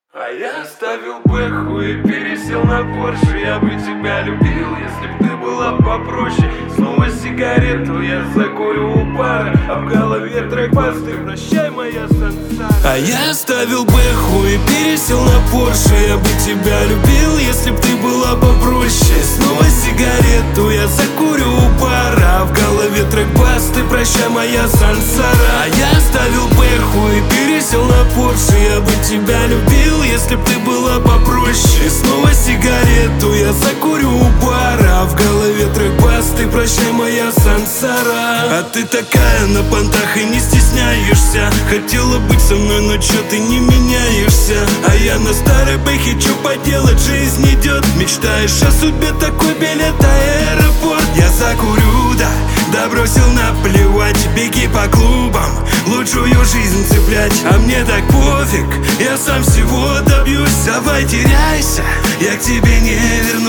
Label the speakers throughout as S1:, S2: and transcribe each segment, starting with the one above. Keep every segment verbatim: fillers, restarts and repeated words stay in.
S1: А я оставил Бэху и пересел на Порше. Я бы тебя любил, если б ты была попроще. Снова сигарету я закурю у бара, а в голове трек басты «Прощай, моя сансара». А я оставил Бэху и пересел на Порше. Я бы тебя любил, если б ты была попроще. Снова сигарету я закурю у бара, а в голове трек басты «Прощай, моя сансара». А я оставил Бэху и пересел на Порше. Я бы тебя любил, если б ты была попроще. И снова сигарету я закурю у бара, а в голове трек басты «Прощай, моя сансара». А ты такая на понтах и не стесняешься. Хотела быть со мной, но чё ты не меняешься? А я на старой бэхе, чё поделать, жизнь идет. Мечтаешь о судьбе, такой билет, аэропорт. Я закурю, да, да бросил наплевать. Беги по клубам, лучшую жизнь цеплять. А мне так пофиг, я сам всего добьюсь. Давай теряйся, я к тебе не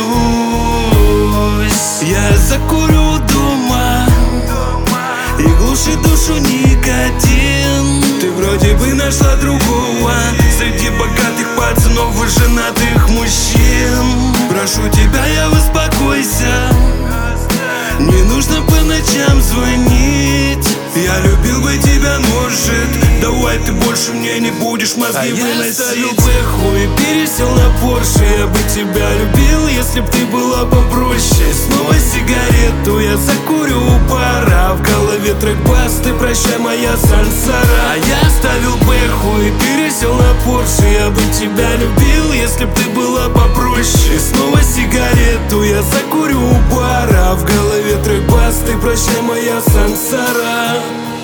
S1: вернусь. Я закурю дома и глушит душу никотин. Ты вроде бы нашла другого среди богатых пацанов и женатых мужчин. Прошу тебя, я успокойся, не нужно по ночам звонить. Я любил бы тебя, может, давай ты больше мне не будешь мозги а выносить. Я оставил Бэху и пересел на Порше. Я бы тебя любил, если б ты была попроще. Снова сигарету я закурю у бара, а в голове трек басты «Прощай, моя сансара». А я оставил Бэху и пересел на Порше. Я бы тебя любил, если б ты была попроще. Снова сигарету я закурю у бара, а в голове трек басты «Прощай, моя сансара».